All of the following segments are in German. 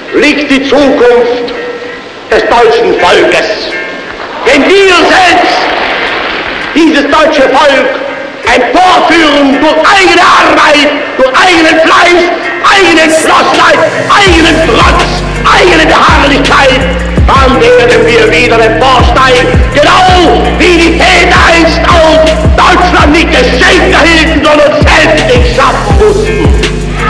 liegt die Zukunft des deutschen Volkes. Wenn wir selbst dieses deutsche Volk emporführen durch eigene Arbeit, durch eigenen Fleiß, eigene Entschlossenheit, eigenen Trotz, eigene Beharrlichkeit, dann werden wir wieder emporsteigen, genau wie die Väter einst auch Deutschland nicht geschenkt erhielten, sondern selbst schaffen mussten.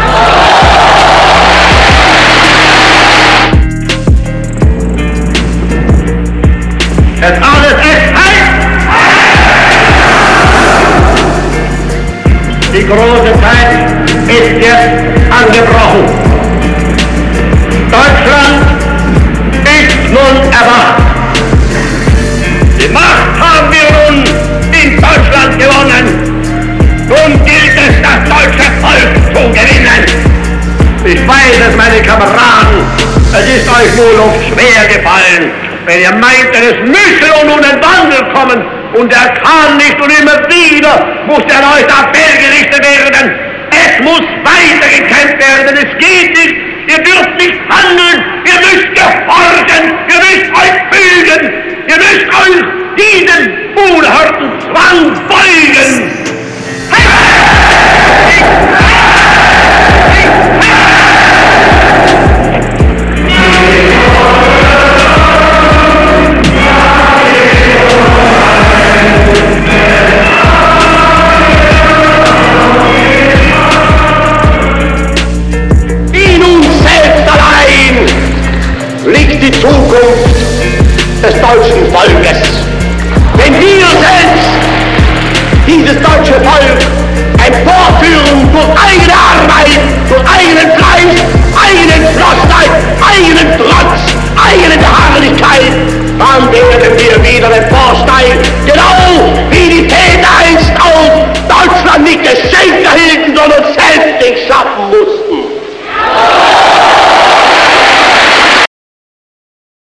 Es alles ist heiß! Die große Zeit ist jetzt angebrochen. Deutschland ist nun erwacht. Die Macht haben wir nun in Deutschland gewonnen. Nun gilt es, das deutsche Volk zu gewinnen. Ich weiß es, meine Kameraden, es ist euch wohl oft schwer gefallen, wenn ihr meint, es müsse nun ein Wandel kommen und er kann nicht und immer wieder muss der neue Appell gerichtet werden. Es muss weitergekämpft werden, es geht nicht, ihr dürft nicht handeln, ihr müsst gehorchen, ihr müsst euch fügen, ihr müsst euch diesem unerhörten Zwang beugen. Die Zukunft des deutschen Volkes. Wenn wir selbst dieses deutsche Volk emporführen durch eigene Arbeit, durch eigene